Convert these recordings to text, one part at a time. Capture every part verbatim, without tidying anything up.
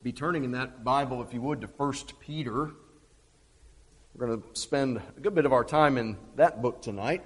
Be turning in that Bible, if you would, to First Peter. We're going to spend a good bit of our time in that book tonight.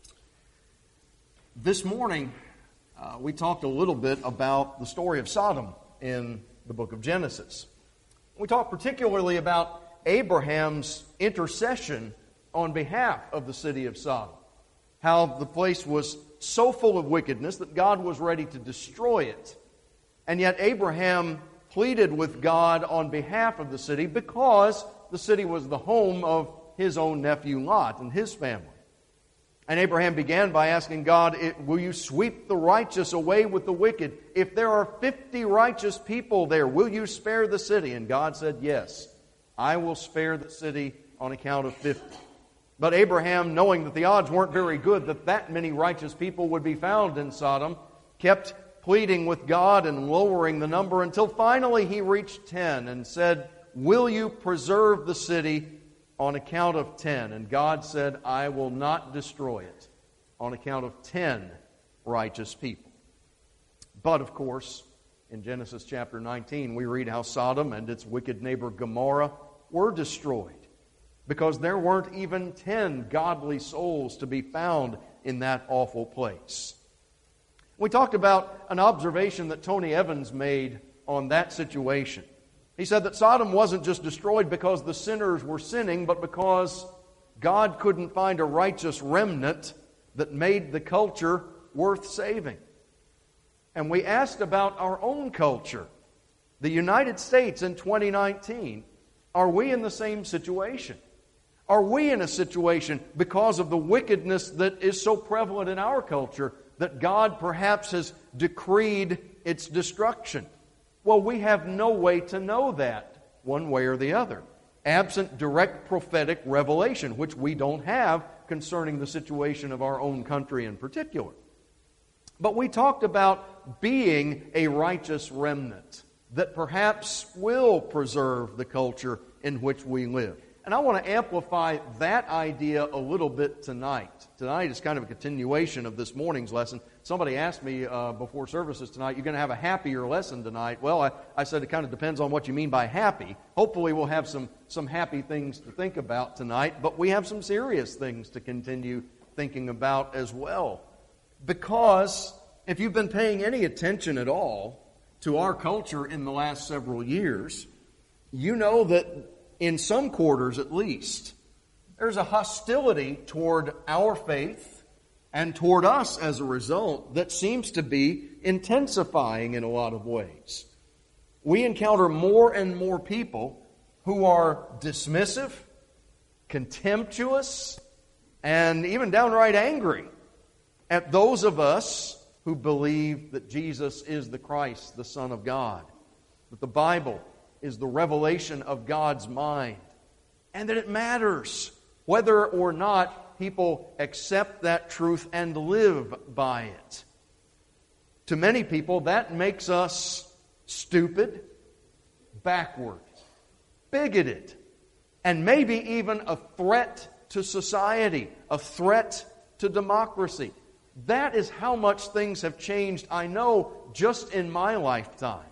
This morning, uh, we talked a little bit about the story of Sodom in the book of Genesis. We talked particularly about Abraham's intercession on behalf of the city of Sodom. How the place was so full of wickedness that God was ready to destroy it. And yet Abraham pleaded with God on behalf of the city because the city was the home of his own nephew Lot and his family. And Abraham began by asking God, will you sweep the righteous away with the wicked? If there are fifty righteous people there, will you spare the city? And God said, yes, I will spare the city on account of fifty. But Abraham, knowing that the odds weren't very good that that many righteous people would be found in Sodom, kept pleading with God and lowering the number until finally he reached ten and said, will you preserve the city on account of ten? And God said, I will not destroy it on account of ten righteous people. But of course, in Genesis chapter nineteen, we read how Sodom and its wicked neighbor Gomorrah were destroyed because there weren't even ten godly souls to be found in that awful place. We talked about an observation that Tony Evans made on that situation. He said that Sodom wasn't just destroyed because the sinners were sinning, but because God couldn't find a righteous remnant that made the culture worth saving. And we asked about our own culture. The United States in twenty nineteen, are we in the same situation? Are we in a situation because of the wickedness that is so prevalent in our culture that God perhaps has decreed its destruction? Well, we have no way to know that one way or the other, absent direct prophetic revelation, which we don't have concerning the situation of our own country in particular. But we talked about being a righteous remnant that perhaps will preserve the culture in which we live. And I want to amplify that idea a little bit tonight. Tonight is kind of a continuation of this morning's lesson. Somebody asked me uh, before services tonight, you're going to have a happier lesson tonight. Well, I, I said it kind of depends on what you mean by happy. Hopefully we'll have some, some happy things to think about tonight, but we have some serious things to continue thinking about as well. Because if you've been paying any attention at all to our culture in the last several years, you know that in some quarters at least, there's a hostility toward our faith and toward us as a result that seems to be intensifying in a lot of ways. We encounter more and more people who are dismissive, contemptuous, and even downright angry at those of us who believe that Jesus is the Christ, the Son of God, that the Bible is the revelation of God's mind, and that it matters whether or not people accept that truth and live by it. To many people, that makes us stupid, backward, bigoted, and maybe even a threat to society, a threat to democracy. That is how much things have changed, I know, just in my lifetime.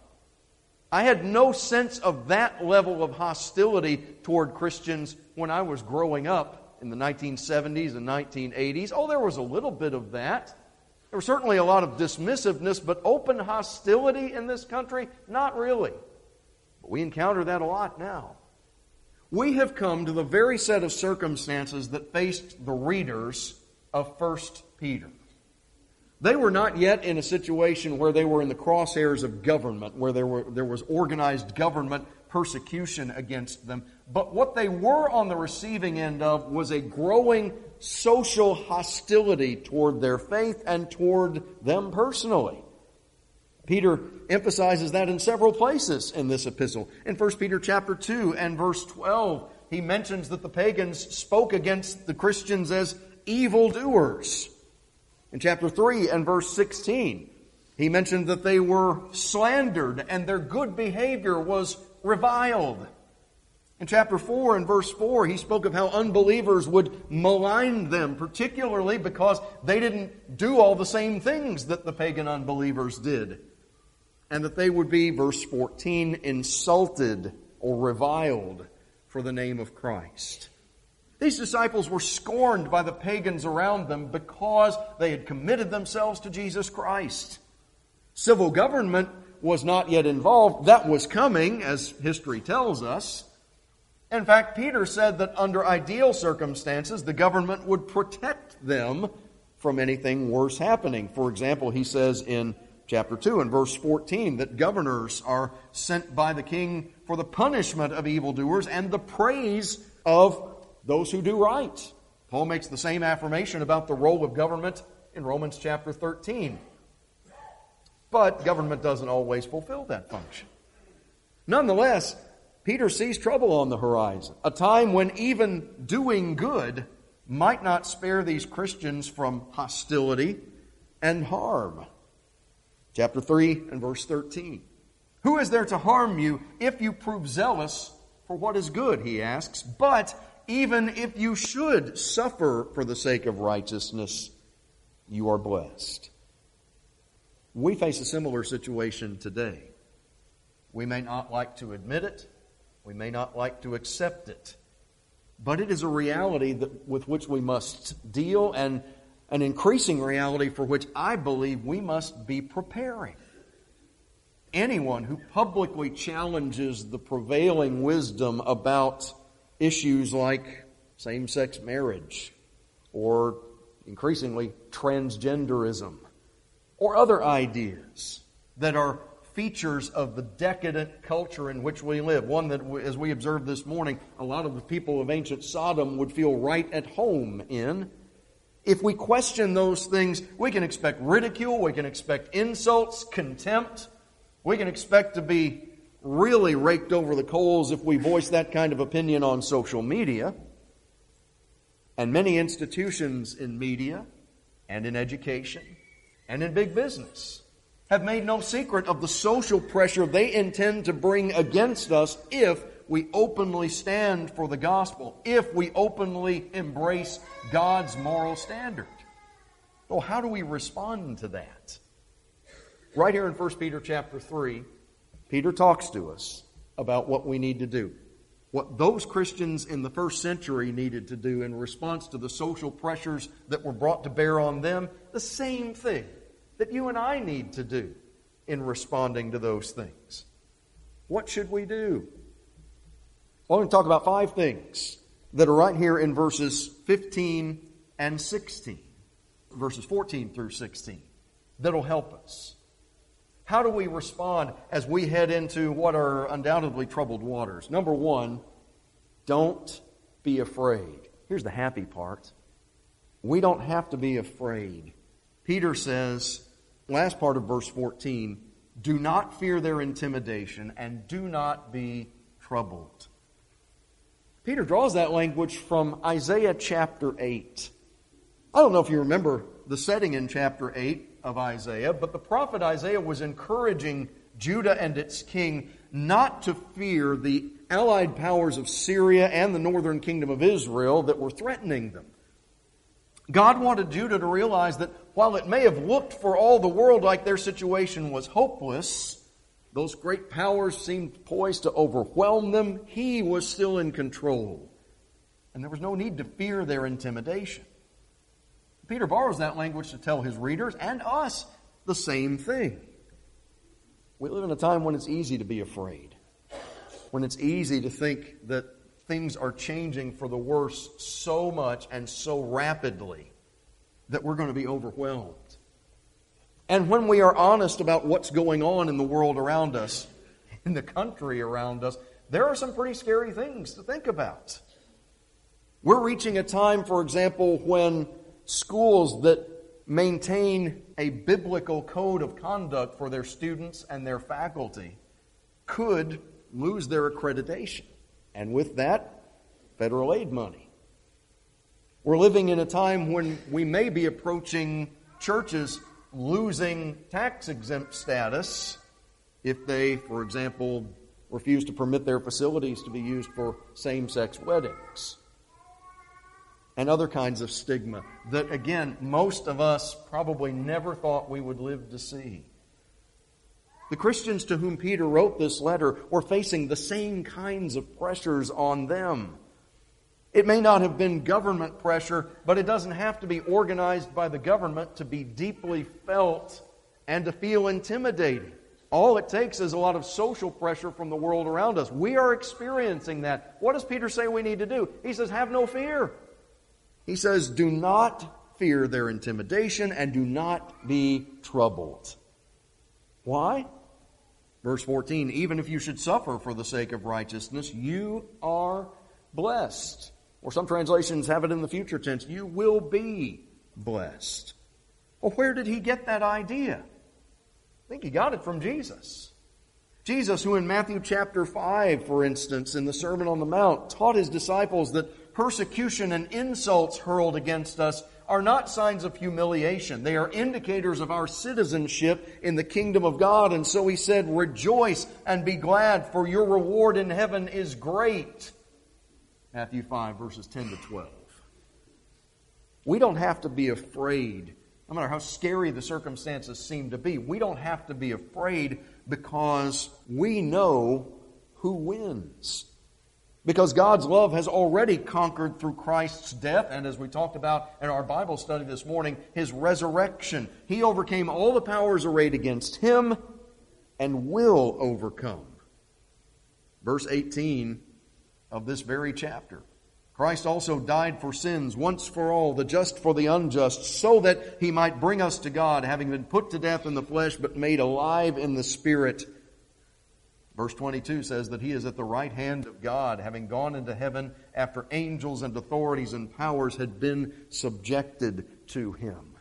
I had no sense of that level of hostility toward Christians when I was growing up in the nineteen seventies and nineteen eighties. Oh, there was a little bit of that. There was certainly a lot of dismissiveness, but open hostility in this country? Not really. But we encounter that a lot now. We have come to the very set of circumstances that faced the readers of First Peter. They were not yet in a situation where they were in the crosshairs of government, where there were there was organized government persecution against them. But what they were on the receiving end of was a growing social hostility toward their faith and toward them personally. Peter emphasizes that in several places in this epistle. In First Peter chapter two and verse twelve, he mentions that the pagans spoke against the Christians as evildoers. In chapter three and verse sixteen, he mentioned that they were slandered and their good behavior was reviled. In chapter four and verse four, he spoke of how unbelievers would malign them, particularly because they didn't do all the same things that the pagan unbelievers did. and that they would be, verse fourteen, insulted or reviled for the name of Christ. These disciples were scorned by the pagans around them because they had committed themselves to Jesus Christ. Civil government was not yet involved. That was coming, as history tells us. In fact, Peter said that under ideal circumstances, the government would protect them from anything worse happening. For example, he says in chapter two and verse fourteen that governors are sent by the king for the punishment of evildoers and the praise of those who do right. Paul makes the same affirmation about the role of government in Romans chapter thirteen. But government doesn't always fulfill that function. Nonetheless, Peter sees trouble on the horizon, a time when even doing good might not spare these Christians from hostility and harm. Chapter three and verse thirteen. Who is there to harm you if you prove zealous for what is good, he asks. But even if you should suffer for the sake of righteousness, you are blessed. We face a similar situation today. We may not like to admit it. We may not like to accept it. But it is a reality that, with which we must deal, and an increasing reality for which I believe we must be preparing. Anyone who publicly challenges the prevailing wisdom about issues like same-sex marriage, or increasingly transgenderism, or other ideas that are features of the decadent culture in which we live. One that, as we observed this morning, a lot of the people of ancient Sodom would feel right at home in. If we question those things, we can expect ridicule, we can expect insults, contempt. We can expect to be really raked over the coals if we voice that kind of opinion on social media. And many institutions in media and in education and in big business have made no secret of the social pressure they intend to bring against us if we openly stand for the gospel, if we openly embrace God's moral standard. Well, how do we respond to that? Right here in First Peter chapter three, Peter talks to us about what we need to do. What those Christians in the first century needed to do in response to the social pressures that were brought to bear on them, the same thing that you and I need to do in responding to those things. What should we do? Well, I'm going to talk about five things that are right here in verses fifteen and sixteen. Verses fourteen through sixteen. That'll help us. How do we respond as we head into what are undoubtedly troubled waters? Number one, don't be afraid. Here's the happy part. We don't have to be afraid. Peter says, last part of verse fourteen, do not fear their intimidation and do not be troubled. Peter draws that language from Isaiah chapter eight. I don't know if you remember the setting in chapter eight of Isaiah, but the prophet Isaiah was encouraging Judah and its king not to fear the allied powers of Syria and the northern kingdom of Israel that were threatening them. God wanted Judah to realize that while it may have looked for all the world like their situation was hopeless, those great powers seemed poised to overwhelm them. He was still in control. And there was no need to fear their intimidation. Peter borrows that language to tell his readers and us the same thing. We live in a time when it's easy to be afraid, when it's easy to think that things are changing for the worse so much and so rapidly that we're going to be overwhelmed. And when we are honest about what's going on in the world around us, in the country around us, there are some pretty scary things to think about. We're reaching a time, for example, when schools that maintain a biblical code of conduct for their students and their faculty could lose their accreditation. And with that, federal aid money. We're living in a time when we may be approaching churches losing tax-exempt status if they, for example, refuse to permit their facilities to be used for same-sex weddings. And other kinds of stigma that, again, most of us probably never thought we would live to see. The Christians to whom Peter wrote this letter were facing the same kinds of pressures on them. It may not have been government pressure, but it doesn't have to be organized by the government to be deeply felt and to feel intimidating. All it takes is a lot of social pressure from the world around us. We are experiencing that. What does Peter say we need to do? He says, have no fear. He says, do not fear their intimidation and do not be troubled. Why? Verse fourteen, even if you should suffer for the sake of righteousness, you are blessed. Or some translations have it in the future tense, you will be blessed. Well, where did he get that idea? I think he got it from Jesus. Jesus, who in Matthew chapter five, for instance, in the Sermon on the Mount, taught his disciples that persecution and insults hurled against us are not signs of humiliation. They are indicators of our citizenship in the kingdom of God. And so he said, rejoice and be glad, for your reward in heaven is great. Matthew five, verses ten to twelve. We don't have to be afraid, no matter how scary the circumstances seem to be. We don't have to be afraid because we know who wins. Because God's love has already conquered through Christ's death, and as we talked about in our Bible study this morning, His resurrection. He overcame all the powers arrayed against Him and will overcome. Verse eighteen of this very chapter. Christ also died for sins once for all, the just for the unjust, so that He might bring us to God, having been put to death in the flesh, but made alive in the Spirit. Verse twenty-two says that He is at the right hand of God, having gone into heaven after angels and authorities and powers had been subjected to Him.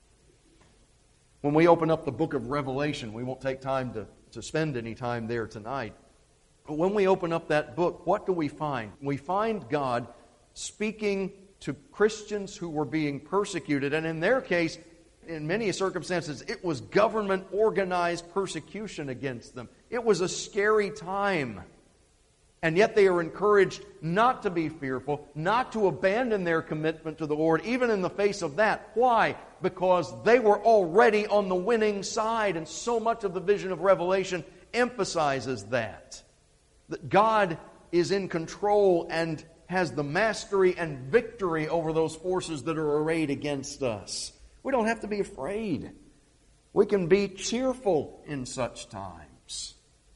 When we open up the book of Revelation, we won't take time to, to spend any time there tonight. But when we open up that book, what do we find? We find God speaking to Christians who were being persecuted, and in their case, in many circumstances, it was government-organized persecution against them. It was a scary time. And yet they are encouraged not to be fearful, not to abandon their commitment to the Lord, even in the face of that. Why? Because they were already on the winning side, and so much of the vision of Revelation emphasizes that. That God is in control and has the mastery and victory over those forces that are arrayed against us. We don't have to be afraid. We can be cheerful in such times.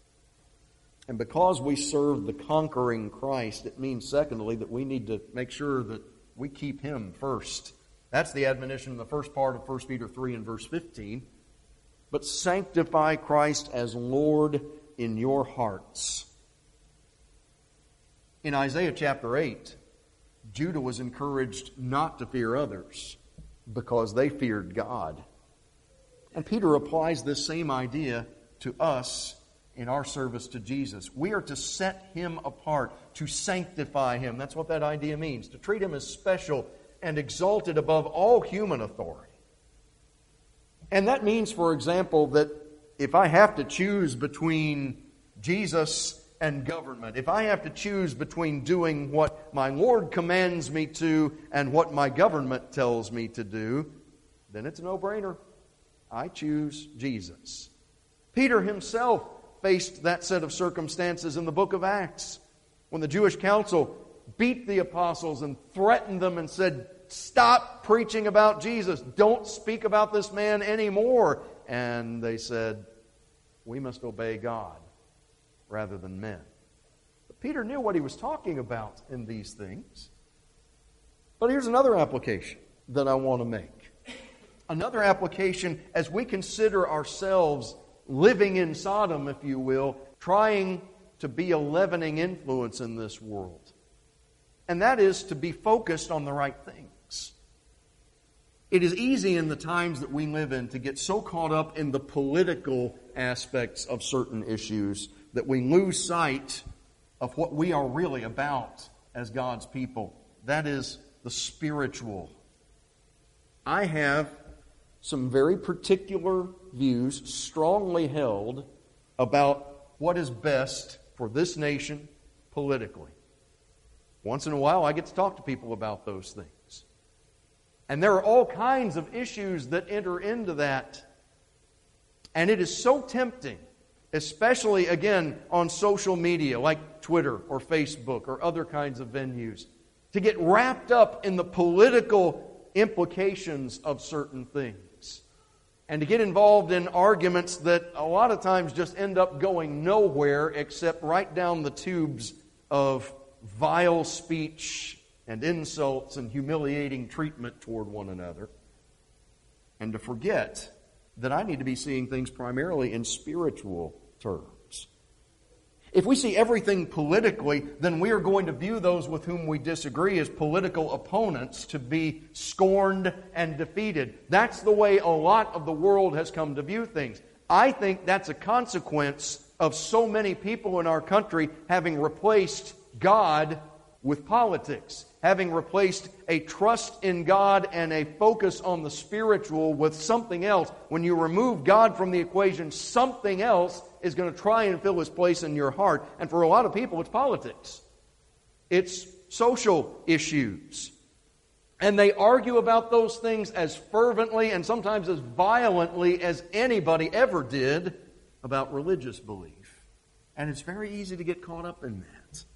And because we serve the conquering Christ, it means, secondly, that we need to make sure that we keep Him first. That's the admonition in the first part of First Peter three and verse fifteen. But sanctify Christ as Lord in your hearts. In Isaiah chapter eight, Judah was encouraged not to fear others because they feared God. And Peter applies this same idea to us in our service to Jesus. We are to set Him apart, to sanctify Him. That's what that idea means, to treat Him as special and exalted above all human authority. And that means, for example, that if I have to choose between Jesus and government, if I have to choose between doing what my Lord commands me to and what my government tells me to do, then it's a no-brainer. I choose Jesus. Peter himself faced that set of circumstances in the book of Acts, when the Jewish council beat the apostles and threatened them and said, stop preaching about Jesus. Don't speak about this man anymore. And they said, we must obey God rather than men. But Peter knew what he was talking about in these things. But here's another application that I want to make. Another application as we consider ourselves living in Sodom, if you will, trying to be a leavening influence in this world. And that is to be focused on the right things. It is easy in the times that we live in to get so caught up in the political aspects of certain issues that we lose sight of what we are really about as God's people. That is the spiritual. I have some very particular views, strongly held, about what is best for this nation politically. Once in a while, I get to talk to people about those things. And there are all kinds of issues that enter into that. And it is so tempting especially, again, on social media like Twitter or Facebook or other kinds of venues, to get wrapped up in the political implications of certain things and to get involved in arguments that a lot of times just end up going nowhere except right down the tubes of vile speech and insults and humiliating treatment toward one another, and to forget that I need to be seeing things primarily in spiritual terms. If we see everything politically, then we are going to view those with whom we disagree as political opponents to be scorned and defeated. That's the way a lot of the world has come to view things. I think that's a consequence of so many people in our country having replaced God with politics, having replaced a trust in God and a focus on the spiritual with something else. When you remove God from the equation, something else is going to try and fill His place in your heart. And for a lot of people, it's politics. It's social issues. And they argue about those things as fervently and sometimes as violently as anybody ever did about religious belief. And it's very easy to get caught up in that.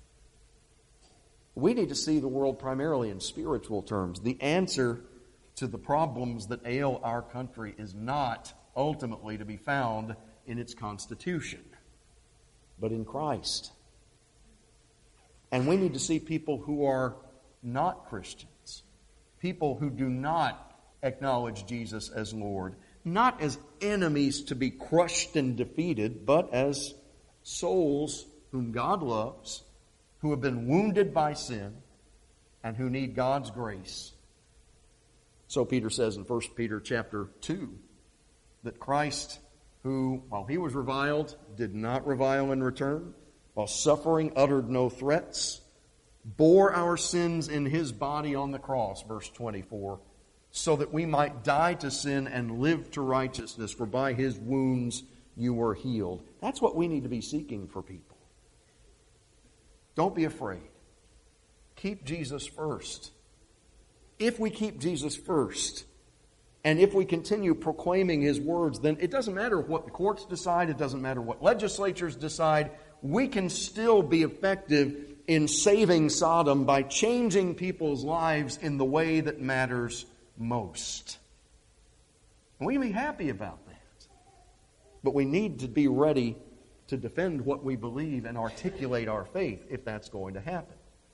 We need to see the world primarily in spiritual terms. The answer to the problems that ail our country is not ultimately to be found in its constitution, but in Christ. And we need to see people who are not Christians, people who do not acknowledge Jesus as Lord, not as enemies to be crushed and defeated, but as souls whom God loves, who have been wounded by sin, and who need God's grace. So Peter says in First Peter chapter two, that Christ, who, while He was reviled, did not revile in return, while suffering uttered no threats, bore our sins in His body on the cross, verse twenty-four, so that we might die to sin and live to righteousness, for by His wounds you were healed. That's what we need to be seeking for people. Don't be afraid. Keep Jesus first. If we keep Jesus first, and if we continue proclaiming His words, then it doesn't matter what the courts decide, it doesn't matter what legislatures decide, we can still be effective in saving Sodom by changing people's lives in the way that matters most. And we can be happy about that. But we need to be ready to defend what we believe and articulate our faith if that's going to happen.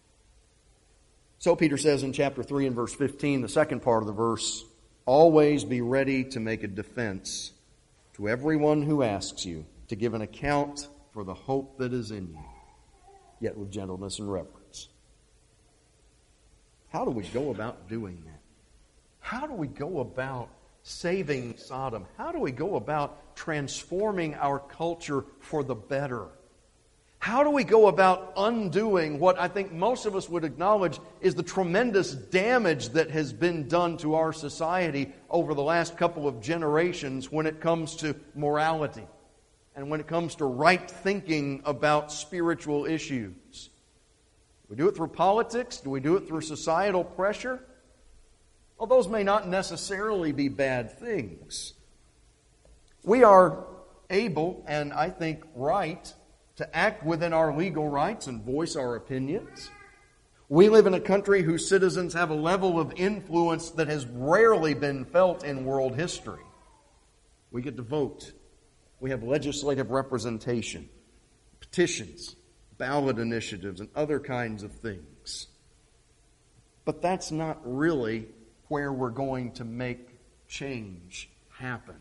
So Peter says in chapter three and verse fifteen, the second part of the verse, always be ready to make a defense to everyone who asks you to give an account for the hope that is in you, yet with gentleness and reverence. How do we go about doing that? How do we go about saving Sodom? How do we go about transforming our culture for the better? How do we go about undoing what I think most of us would acknowledge is the tremendous damage that has been done to our society over the last couple of generations when it comes to morality and when it comes to right thinking about spiritual issues? Do we do it through politics? Do we do it through societal pressure? Well, those may not necessarily be bad things. We are able, and I think right, to act within our legal rights and voice our opinions. We live in a country whose citizens have a level of influence that has rarely been felt in world history. We get to vote. We have legislative representation, petitions, ballot initiatives, and other kinds of things. But that's not really where we're going to make change happen.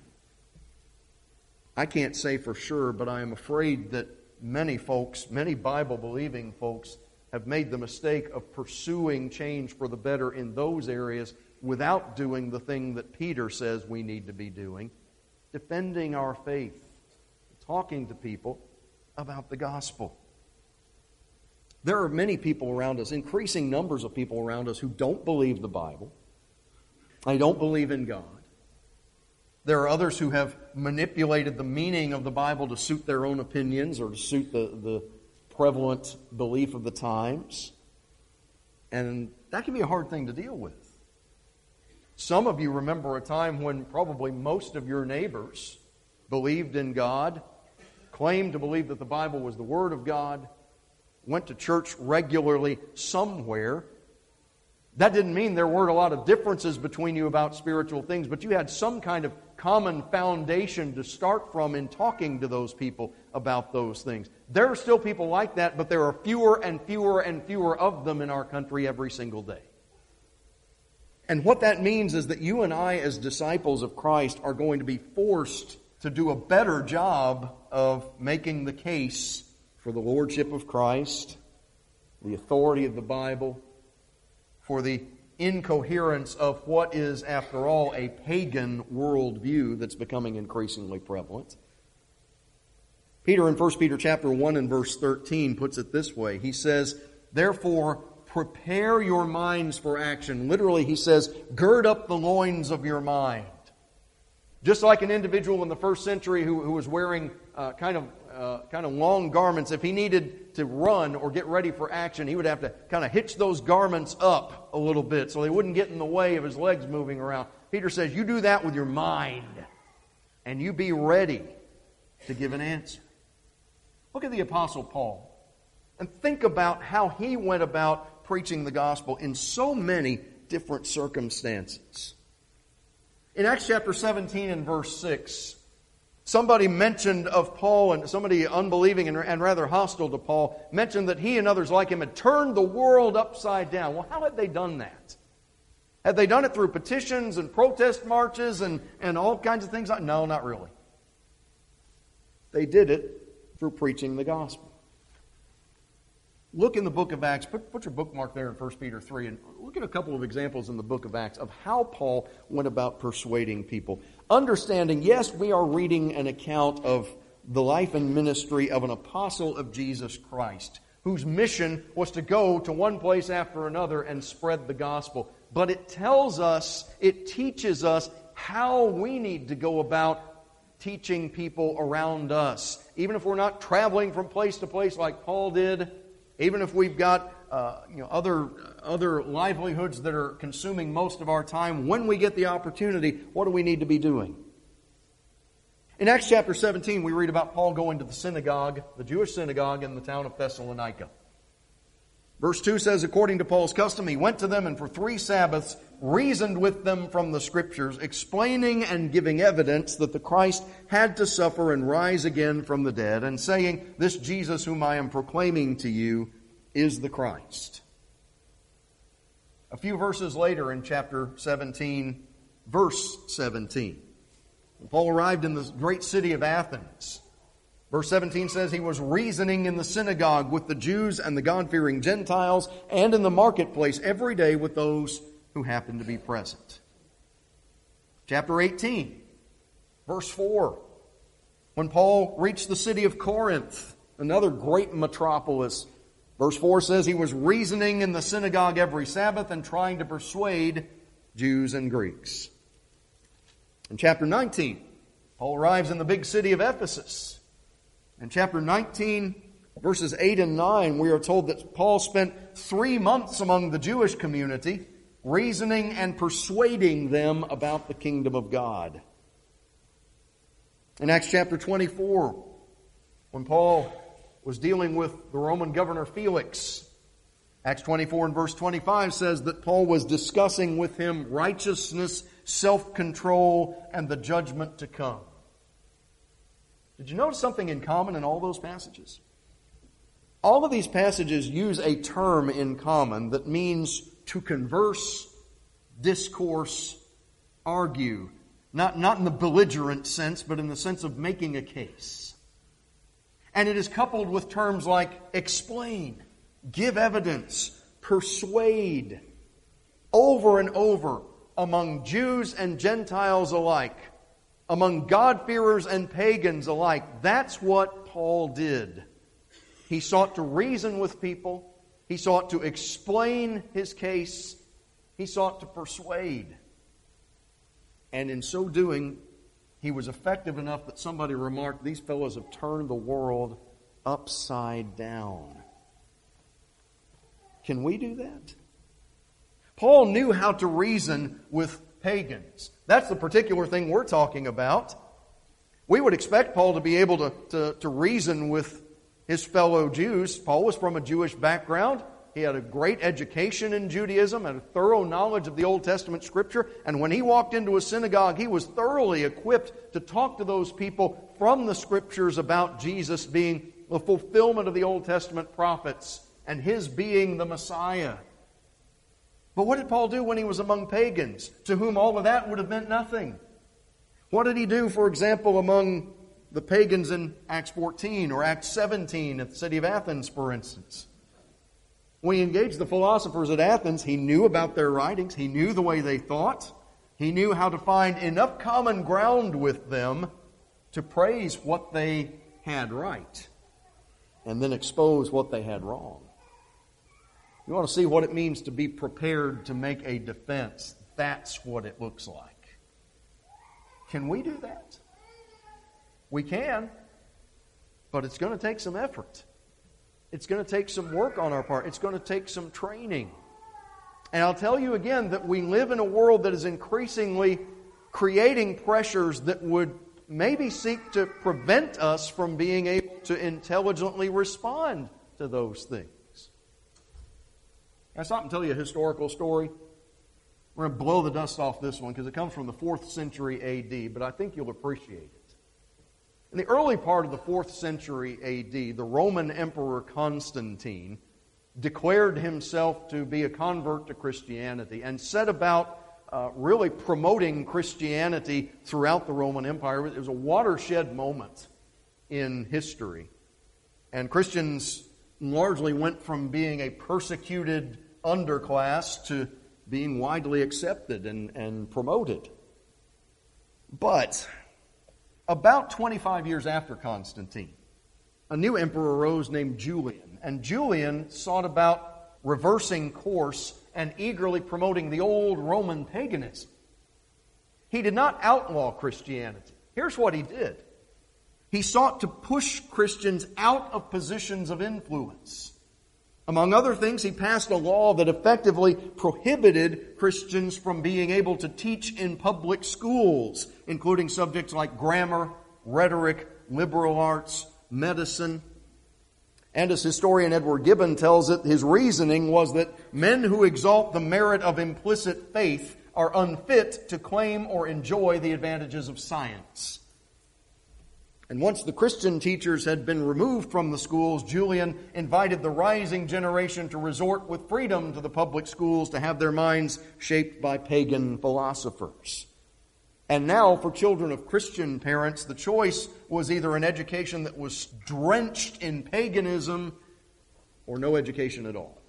I can't say for sure, but I am afraid that many folks, many Bible-believing folks, have made the mistake of pursuing change for the better in those areas without doing the thing that Peter says we need to be doing, defending our faith, talking to people about the gospel. There are many people around us, increasing numbers of people around us, who don't believe the Bible. They don't believe in God. There are others who have manipulated the meaning of the Bible to suit their own opinions or to suit the, the prevalent belief of the times. And that can be a hard thing to deal with. Some of you remember a time when probably most of your neighbors believed in God claimed to believe that the Bible was the Word of God, went to church regularly somewhere. That didn't mean there weren't a lot of differences between you about spiritual things, but you had some kind of common foundation to start from in talking to those people about those things. There are still people like that, but there are fewer and fewer and fewer of them in our country every single day. And what that means is that you and I, as disciples of Christ, are going to be forced to do a better job of making the case for the lordship of Christ, the authority of the Bible, for the incoherence of what is, after all, a pagan worldview that's becoming increasingly prevalent. Peter in First Peter chapter one and verse thirteen puts it this way. He says, "Therefore, prepare your minds for action." Literally, he says, gird up the loins of your mind. Just like an individual in the first century who, who was wearing uh, kind of uh, kind of long garments, if he needed to run or get ready for action, he would have to kind of hitch those garments up a little bit so they wouldn't get in the way of his legs moving around. Peter says, you do that with your mind, and you be ready to give an answer. Look at the Apostle Paul, and think about how he went about preaching the gospel in so many different circumstances. In Acts chapter seventeen and verse six, somebody mentioned of Paul, and somebody unbelieving and, and rather hostile to Paul, mentioned that he and others like him had turned the world upside down. Well, how had they done that? Had they done it through petitions and protest marches and, and all kinds of things? No, not really. They did it through preaching the gospel. Look in the book of Acts, put, put your bookmark there in First Peter three, and look at a couple of examples in the book of Acts of how Paul went about persuading people. Understanding, yes, we are reading an account of the life and ministry of an apostle of Jesus Christ, whose mission was to go to one place after another and spread the gospel. But it tells us, it teaches us how we need to go about teaching people around us. Even if we're not traveling from place to place like Paul did, even if we've got uh, you know other other livelihoods that are consuming most of our time, when we get the opportunity, what do we need to be doing? In Acts chapter seventeen, we read about Paul going to the synagogue, the Jewish synagogue in the town of Thessalonica. Verse two says, according to Paul's custom, he went to them and for three Sabbaths reasoned with them from the Scriptures, explaining and giving evidence that the Christ had to suffer and rise again from the dead, and saying, this Jesus whom I am proclaiming to you is the Christ. A few verses later in chapter seventeen, verse seventeen, Paul arrived in the great city of Athens. Verse seventeen says, he was reasoning in the synagogue with the Jews and the God-fearing Gentiles, and in the marketplace every day with those who happened to be present. Chapter eighteen, verse four. When Paul reached the city of Corinth, another great metropolis, verse four says he was reasoning in the synagogue every Sabbath and trying to persuade Jews and Greeks. In chapter nineteen, Paul arrives in the big city of Ephesus. In chapter nineteen, verses eight and nine, we are told that Paul spent three months among the Jewish community, reasoning and persuading them about the kingdom of God. In Acts chapter twenty-four, when Paul was dealing with the Roman governor Felix, Acts twenty-four and verse twenty-five says that Paul was discussing with him righteousness, self-control, and the judgment to come. Did you notice something in common in all those passages? All of these passages use a term in common that means to converse, discourse, argue. Not, not in the belligerent sense, but in the sense of making a case. And it is coupled with terms like explain, give evidence, persuade, over and over among Jews and Gentiles alike, among God-fearers and pagans alike. That's what Paul did. He sought to reason with people. He sought to explain his case. He sought to persuade. And in so doing, he was effective enough that somebody remarked, these fellows have turned the world upside down. Can we do that? Paul knew how to reason with pagans. That's the particular thing we're talking about. We would expect Paul to be able to, to, to reason with his fellow Jews. Paul was from a Jewish background. He had a great education in Judaism and a thorough knowledge of the Old Testament Scripture. And when he walked into a synagogue, he was thoroughly equipped to talk to those people from the Scriptures about Jesus being the fulfillment of the Old Testament prophets and His being the Messiah. But what did Paul do when he was among pagans, to whom all of that would have meant nothing? What did he do, for example, among the pagans in Acts fourteen or Acts seventeen at the city of Athens, for instance? When he engaged the philosophers at Athens, he knew about their writings. He knew the way they thought. He knew how to find enough common ground with them to praise what they had right and then expose what they had wrong. You want to see what it means to be prepared to make a defense? That's what it looks like. Can we do that? We can, but it's going to take some effort. It's going to take some work on our part. It's going to take some training. And I'll tell you again that we live in a world that is increasingly creating pressures that would maybe seek to prevent us from being able to intelligently respond to those things. Can I stop and tell you a historical story? We're going to blow the dust off this one because it comes from the fourth century A D, but I think you'll appreciate it. In the early part of the fourth century A D, the Roman Emperor Constantine declared himself to be a convert to Christianity and set about uh, really promoting Christianity throughout the Roman Empire. It was a watershed moment in history. And Christians largely went from being a persecuted underclass to being widely accepted and, and promoted. But about twenty-five years after Constantine, a new emperor arose named Julian. And Julian sought about reversing course and eagerly promoting the old Roman paganism. He did not outlaw Christianity. Here's what he did. He sought to push Christians out of positions of influence. Among other things, he passed a law that effectively prohibited Christians from being able to teach in public schools, including subjects like grammar, rhetoric, liberal arts, medicine. And as historian Edward Gibbon tells it, his reasoning was that men who exalt the merit of implicit faith are unfit to claim or enjoy the advantages of science. And once the Christian teachers had been removed from the schools, Julian invited the rising generation to resort with freedom to the public schools to have their minds shaped by pagan philosophers. And now, for children of Christian parents, the choice was either an education that was drenched in paganism or no education at all.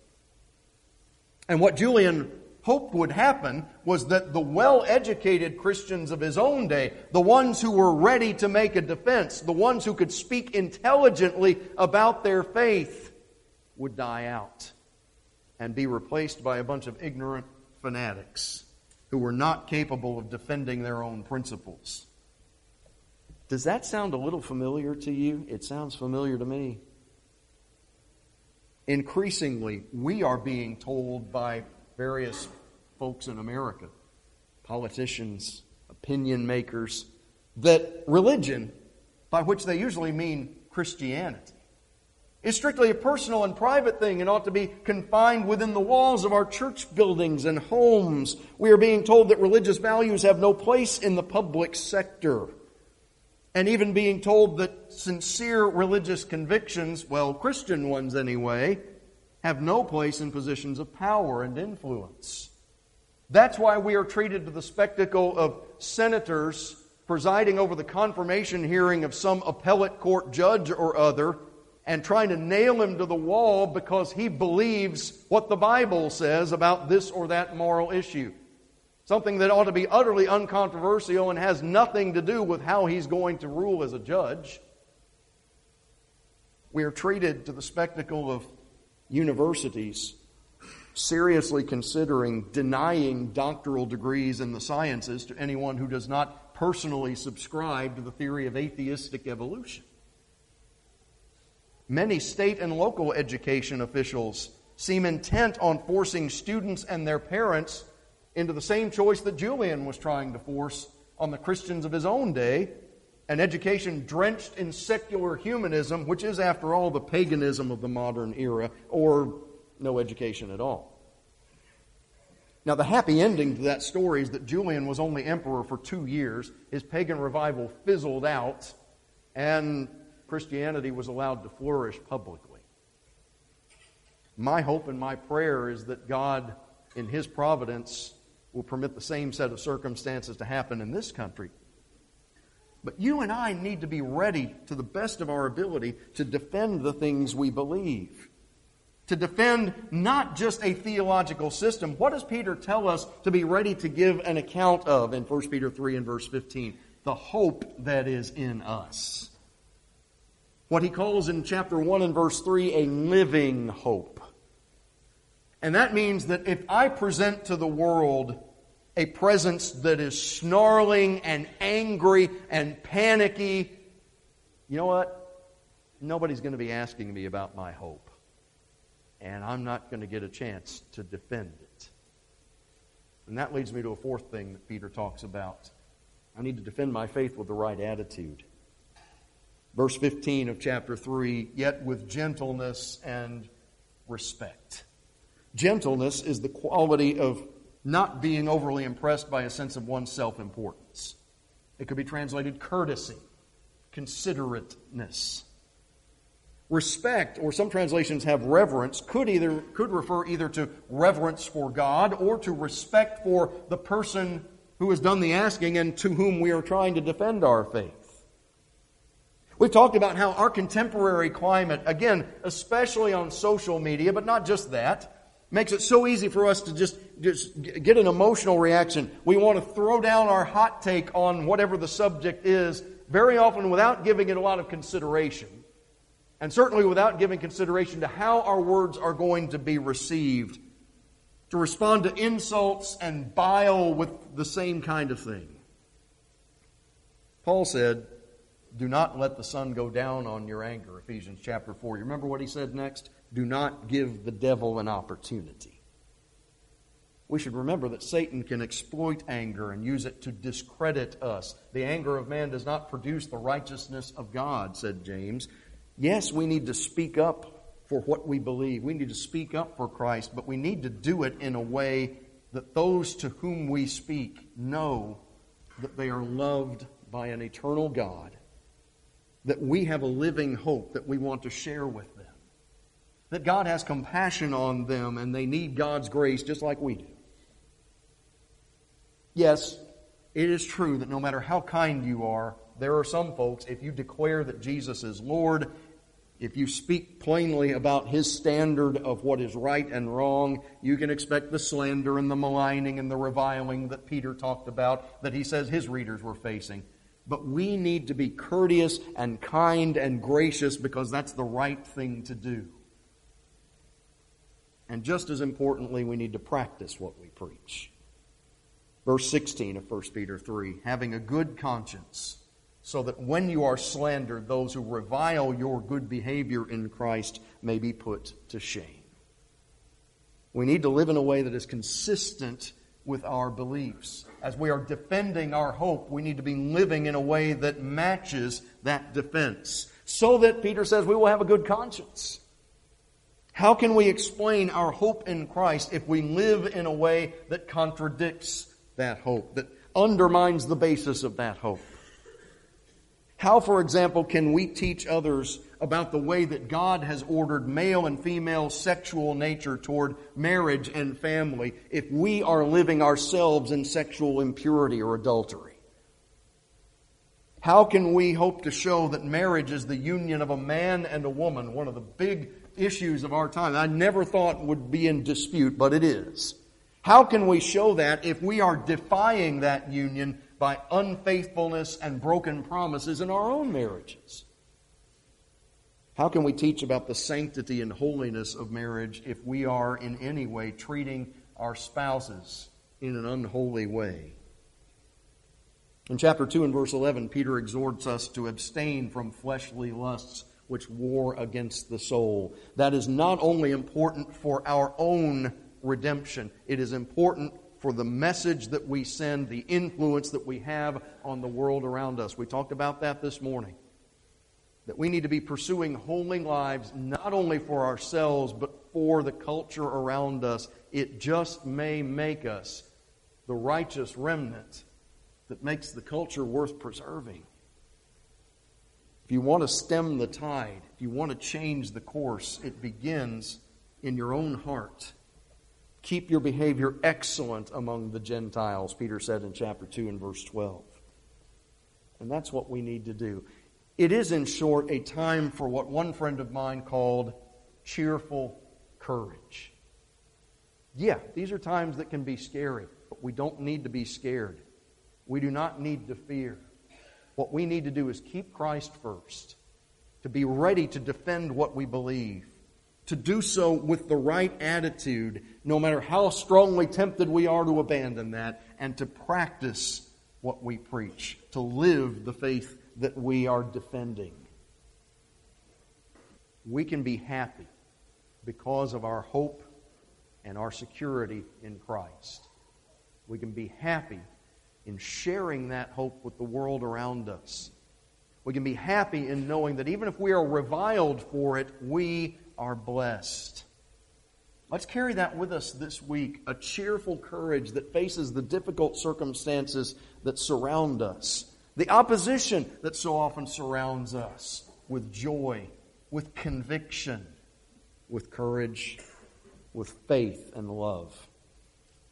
And what Julian hoped would happen was that the well-educated Christians of his own day, the ones who were ready to make a defense, the ones who could speak intelligently about their faith, would die out and be replaced by a bunch of ignorant fanatics who were not capable of defending their own principles. Does that sound a little familiar to you? It sounds familiar to me. Increasingly, we are being told by various folks in America, politicians, opinion makers, that religion, by which they usually mean Christianity, is strictly a personal and private thing and ought to be confined within the walls of our church buildings and homes. We are being told that religious values have no place in the public sector. And even being told that sincere religious convictions, well, Christian ones anyway, have no place in positions of power and influence. That's why we are treated to the spectacle of senators presiding over the confirmation hearing of some appellate court judge or other and trying to nail him to the wall because he believes what the Bible says about this or that moral issue. Something that ought to be utterly uncontroversial and has nothing to do with how he's going to rule as a judge. We are treated to the spectacle of universities seriously considering denying doctoral degrees in the sciences to anyone who does not personally subscribe to the theory of atheistic evolution. Many state and local education officials seem intent on forcing students and their parents into the same choice that Julian was trying to force on the Christians of his own day, an education drenched in secular humanism, which is, after all, the paganism of the modern era, or no education at all. Now, the happy ending to that story is that Julian was only emperor for two years. His pagan revival fizzled out, and Christianity was allowed to flourish publicly. My hope and my prayer is that God, in His providence, will permit the same set of circumstances to happen in this country. But you and I need to be ready, to the best of our ability, to defend the things we believe. To defend not just a theological system. What does Peter tell us to be ready to give an account of in First Peter three and verse fifteen? The hope that is in us. What he calls in chapter one and verse three a living hope. And that means that if I present to the world a presence that is snarling and angry and panicky, you know what? Nobody's going to be asking me about my hope. And I'm not going to get a chance to defend it. And that leads me to a fourth thing that Peter talks about. I need to defend my faith with the right attitude. Verse fifteen of chapter three, yet with gentleness and respect. Gentleness is the quality of not being overly impressed by a sense of one's self-importance. It could be translated courtesy, considerateness. Respect, or some translations have reverence, could either could refer either to reverence for God or to respect for the person who has done the asking and to whom we are trying to defend our faith. We've talked about how our contemporary climate, again, especially on social media, but not just that, makes it so easy for us to just, just get an emotional reaction. We want to throw down our hot take on whatever the subject is, very often without giving it a lot of consideration. And certainly without giving consideration to how our words are going to be received. To respond to insults and bile with the same kind of thing. Paul said, do not let the sun go down on your anger, Ephesians chapter four. You remember what he said next? Do not give the devil an opportunity. We should remember that Satan can exploit anger and use it to discredit us. The anger of man does not produce the righteousness of God, said James. Yes, we need to speak up for what we believe. We need to speak up for Christ, but we need to do it in a way that those to whom we speak know that they are loved by an eternal God, that we have a living hope that we want to share with them, that God has compassion on them and they need God's grace just like we do. Yes, it is true that no matter how kind you are, there are some folks, if you declare that Jesus is Lord, if you speak plainly about His standard of what is right and wrong, you can expect the slander and the maligning and the reviling that Peter talked about, that he says his readers were facing. But we need to be courteous and kind and gracious because that's the right thing to do. And just as importantly, we need to practice what we preach. Verse sixteen of First Peter three, having a good conscience, so that when you are slandered, those who revile your good behavior in Christ may be put to shame. We need to live in a way that is consistent with our beliefs. As we are defending our hope, we need to be living in a way that matches that defense, so that, Peter says, we will have a good conscience. How can we explain our hope in Christ if we live in a way that contradicts that hope, that undermines the basis of that hope? How, for example, can we teach others about the way that God has ordered male and female sexual nature toward marriage and family if we are living ourselves in sexual impurity or adultery? How can we hope to show that marriage is the union of a man and a woman, one of the big issues of our time I never thought would be in dispute, but it is? How can we show that if we are defying that union by unfaithfulness and broken promises in our own marriages? How can we teach about the sanctity and holiness of marriage if we are in any way treating our spouses in an unholy way? In chapter two and verse eleven, Peter exhorts us to abstain from fleshly lusts which war against the soul. That is not only important for our own redemption, it is important for the message that we send, the influence that we have on the world around us. We talked about that this morning. That we need to be pursuing holy lives not only for ourselves, but for the culture around us. It just may make us the righteous remnant that makes the culture worth preserving. If you want to stem the tide, if you want to change the course, it begins in your own heart. Keep your behavior excellent among the Gentiles, Peter said in chapter two and verse twelve. And that's what we need to do. It is, in short, a time for what one friend of mine called cheerful courage. Yeah, these are times that can be scary, but we don't need to be scared. We do not need to fear. What we need to do is keep Christ first, to be ready to defend what we believe, to do so with the right attitude, no matter how strongly tempted we are to abandon that, and to practice what we preach, to live the faith that we are defending. We can be happy because of our hope and our security in Christ. We can be happy in sharing that hope with the world around us. We can be happy in knowing that even if we are reviled for it, we are blessed. Let's carry that with us this week, a cheerful courage that faces the difficult circumstances that surround us, the opposition that so often surrounds us, with joy, with conviction, with courage, with faith and love.